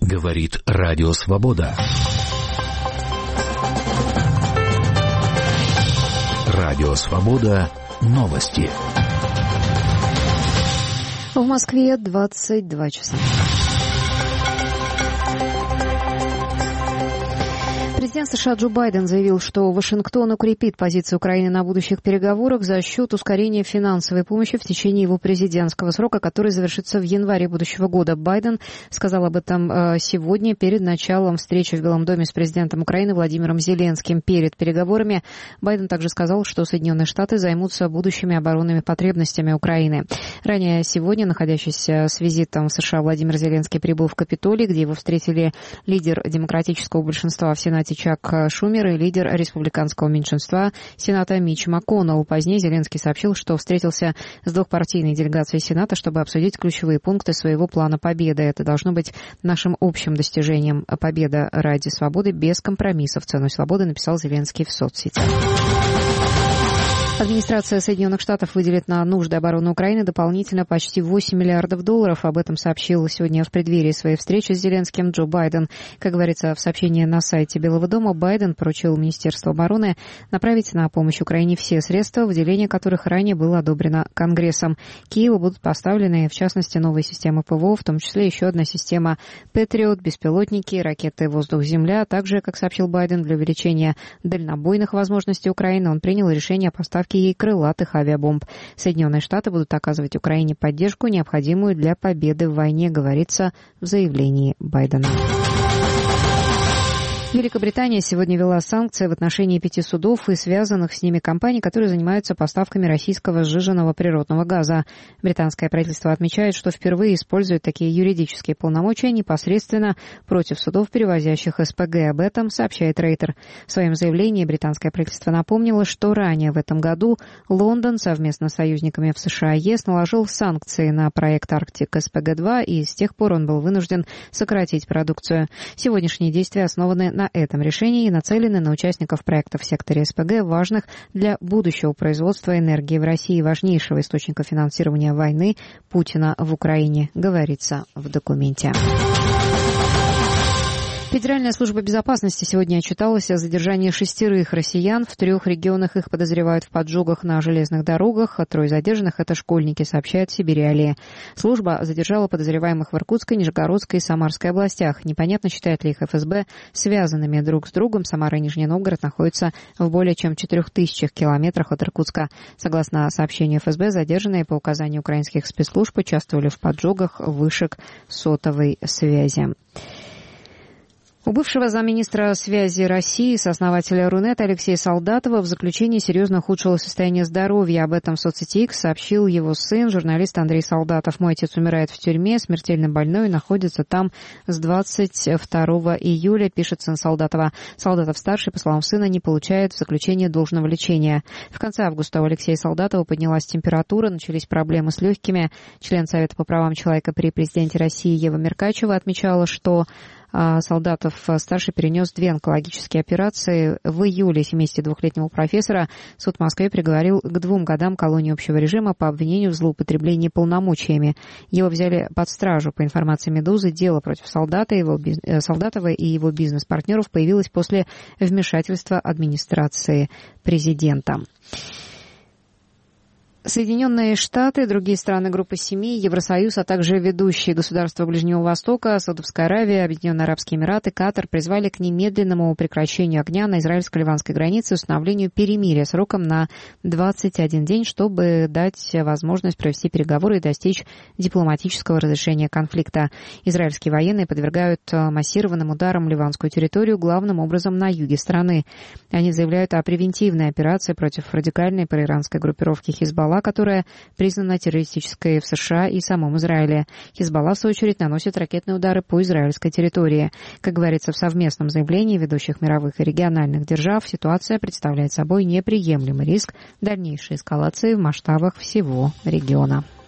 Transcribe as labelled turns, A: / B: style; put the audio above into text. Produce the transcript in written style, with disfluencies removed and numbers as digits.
A: Говорит Радио Свобода. Радио Свобода. Новости.
B: В Москве 22 часа. Президент США Джо Байден заявил, что Вашингтон укрепит позицию Украины на будущих переговорах за счет ускорения финансовой помощи в течение его президентского срока, который завершится в январе будущего года. Байден сказал об этом сегодня перед началом встречи в Белом доме с президентом Украины Владимиром Зеленским. Перед переговорами Байден также сказал, что Соединенные Штаты займутся будущими оборонными потребностями Украины. Ранее сегодня, находящийся с визитом в США, Владимир Зеленский прибыл в Капитолий, где его встретили лидер демократического большинства в Сенате Чак Шумер и лидер республиканского меньшинства Сената Митч МакКоннелл. Позднее Зеленский сообщил, что встретился с двухпартийной делегацией Сената, чтобы обсудить ключевые пункты своего плана победы. Это должно быть нашим общим достижением. Победа ради свободы без компромиссов. Ценой свободы, написал Зеленский в соцсетях. Администрация Соединенных Штатов выделит на нужды обороны Украины дополнительно почти $8 миллиардов. Об этом сообщил сегодня в преддверии своей встречи с Зеленским Джо Байден. Как говорится в сообщении на сайте Белого дома, Байден поручил Министерству обороны направить на помощь Украине все средства, выделение которых ранее было одобрено Конгрессом. Киеву будут поставлены, в частности, новые системы ПВО, в том числе еще одна система Патриот, беспилотники, ракеты «Воздух-Земля». Также, как сообщил Байден, для увеличения дальнобойных возможностей Украины он принял решение о поставке ей крылатых авиабомб. Соединенные Штаты будут оказывать Украине поддержку, необходимую для победы в войне, говорится в заявлении Байдена. Великобритания сегодня ввела санкции в отношении 5 судов и связанных с ними компаний, которые занимаются поставками российского сжиженного природного газа. Британское правительство отмечает, что впервые использует такие юридические полномочия непосредственно против судов, перевозящих СПГ. Об этом сообщает Рейтер. В своем заявлении британское правительство напомнило, что ранее в этом году Лондон совместно с союзниками в США и ЕС наложил санкции на проект «Арктик СПГ-2», и с тех пор он был вынужден сократить продукцию. Сегодняшние действия основаны на этом решении и нацелены на участников проекта в секторе СПГ, важных для будущего производства энергии в России, важнейшего источника финансирования войны Путина в Украине, говорится в документе. Федеральная служба безопасности сегодня отчиталась о задержании 6 россиян. В 3 регионах их подозревают в поджогах на железных дорогах. 3 задержанных – это школьники, сообщает Сибирь-Алия. Служба задержала подозреваемых в Иркутской, Нижегородской и Самарской областях. Непонятно, считает ли их ФСБ связанными друг с другом. Самара и Нижний Новгород находятся в более чем 4000 километрах от Иркутска. Согласно сообщению ФСБ, задержанные по указанию украинских спецслужб участвовали в поджогах вышек сотовой связи. У бывшего замминистра связи России, сооснователя Рунета Алексея Солдатова, в заключении серьезно ухудшилось состояние здоровья. Об этом в соцсети X сообщил его сын, журналист Андрей Солдатов. «Мой отец умирает в тюрьме, смертельно больной, находится там с 22 июля», пишет сын Солдатова. Солдатов-старший, по словам сына, не получает в заключении должного лечения. В конце августа у Алексея Солдатова поднялась температура, начались проблемы с легкими. Член Совета по правам человека при президенте России Ева Меркачева отмечала, что Солдатов-старший перенес 2 онкологические операции. В июле 72-летнего профессора суд в Москве приговорил к 2 годам колонии общего режима по обвинению в злоупотреблении полномочиями. Его взяли под стражу. По информации «Медузы», дело против Солдатова и его бизнес-партнеров появилось после вмешательства администрации президента. Соединенные Штаты, другие страны группы 7, Евросоюз, а также ведущие государства Ближнего Востока, Саудовская Аравия, Объединенные Арабские Эмираты, Катар призвали к немедленному прекращению огня на израильско-ливанской границе и установлению перемирия сроком на 21 день, чтобы дать возможность провести переговоры и достичь дипломатического разрешения конфликта. Израильские военные подвергают массированным ударам ливанскую территорию, главным образом на юге страны. Они заявляют о превентивной операции против радикальной проиранской группировки Хизбалла, которая признана террористической в США и самом Израиле. Хизбалла, в свою очередь, наносит ракетные удары по израильской территории. Как говорится в совместном заявлении ведущих мировых и региональных держав, ситуация представляет собой неприемлемый риск дальнейшей эскалации в масштабах всего региона.